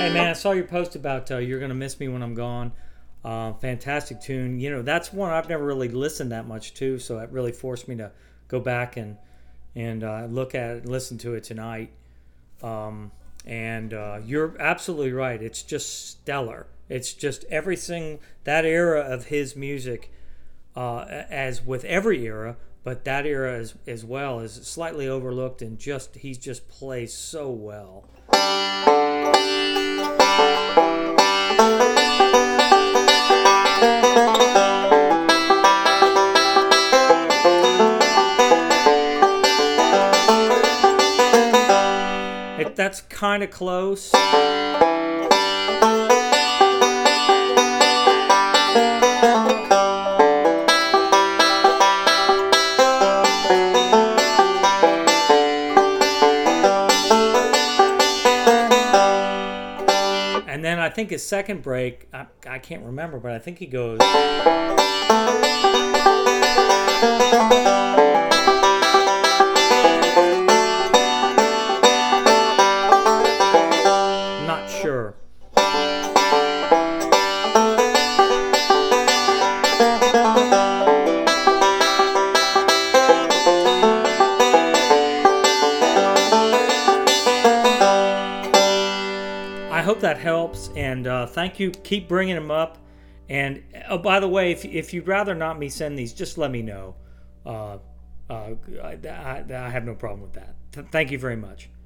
Hey man, I saw your post about You're Gonna Miss Me When I'm Gone. Fantastic tune. You know, that's one I've never really listened that much to, so it really forced me to go back and look at it and listen to it tonight. And you're absolutely right. It's just stellar. It's just everything, that era of his music, as with every era, but that era as well is slightly overlooked, and he just plays so well. That's kind of close. And then I think his second break, I can't remember, but I think he goes. Not sure. I hope that helps, and thank you. Keep bringing them up. And oh, by the way, if you'd rather not me send these, just let me know. I have no problem with that. Thank you very much.